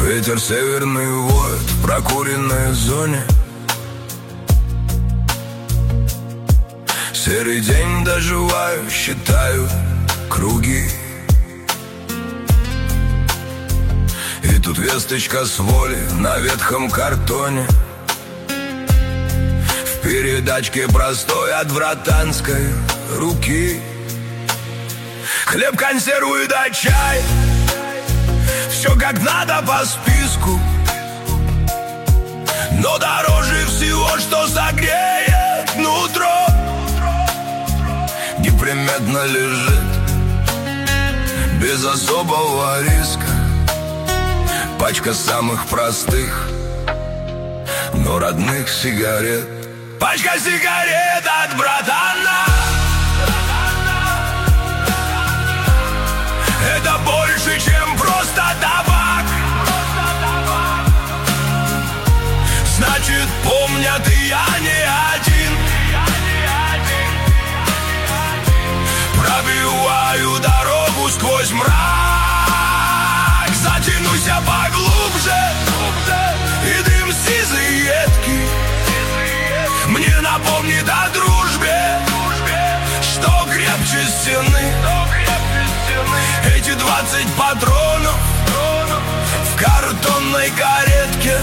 Ветер северный воет в прокуренной зоне. Серый день доживаю, считаю круги. И тут весточка с воли на ветхом картоне. В передачке простой от братанской руки. Хлеб, консервы да чай, все как надо по списку. Но дороже всего, что согреет нутро, неприметно лежит без особого риска пачка самых простых, но родных сигарет. Пачка сигарет от братана. Это больше, чем просто табак. Значит, помнят, и я не один. Пробиваю дорогу сквозь мрак. Затянусь я поглубже, и дым сизый едкий мне напомнит о дружбе, что крепче стены. Эти 20 патронов в картонной каретке,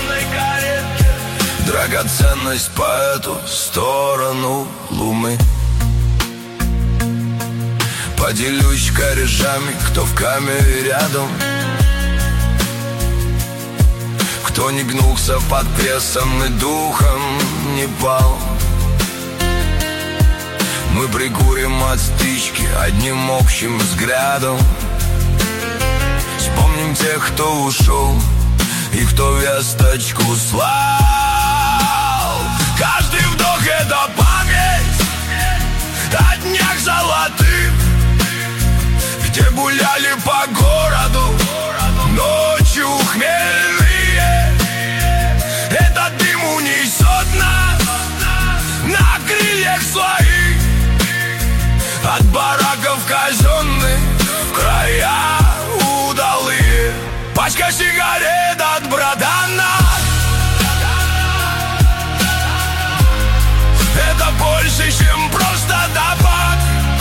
драгоценность по эту сторону луны. Поделюсь корешами, кто в камере рядом, кто не гнулся под прессом и духом не пал. Мы прикурим от стычки одним общим взглядом. Вспомним тех, кто ушел и кто весточку слал. Каждый вдох — это память о днях золотых, где гуляли по городу ночью хмельные. Этот дым унесет нас на крыльях своих от бараков казенных в края удалые. Пачка сигарет от братана. Это больше, чем просто табак.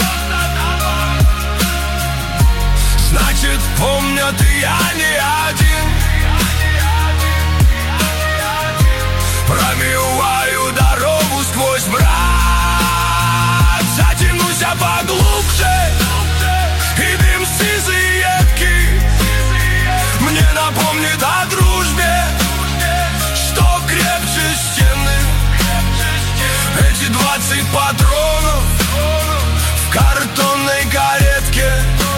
Значит, помнят, и я не один. Промиваю дорогу сквозь мрак. Затянусь я поглубже, и дым сизый едкий мне напомнит о дружбе, что крепче стены. Эти 20 патронов в картонной каретке,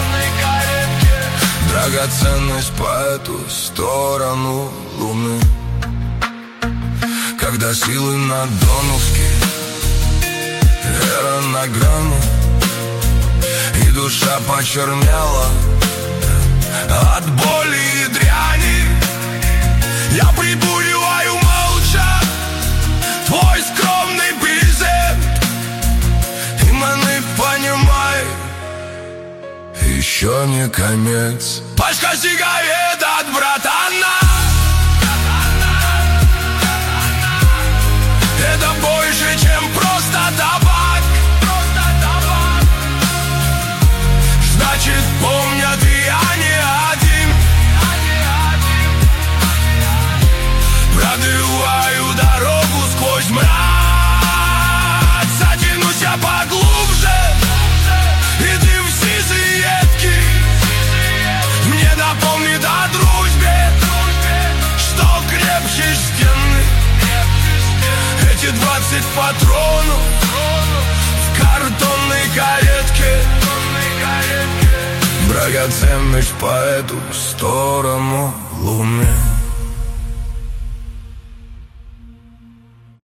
драгоценность по эту сторону луны. Когда силы на донышке, вера на грани, и душа почернела от боли и дряни, я прибуриваю молча твой скромный презент. И мы понимай, еще не конец. Пачка сигарет от братана. Это больше, чем просто табак. Значит, помнят, и я не один. Пробиваю дорогу сквозь мрак. Затянусь я поглубже, и дым сизый едкий мне напомнит о дружбе, что крепче стены. Эти 20 патронов в картонной каретке, драгоценность по эту сторону луны.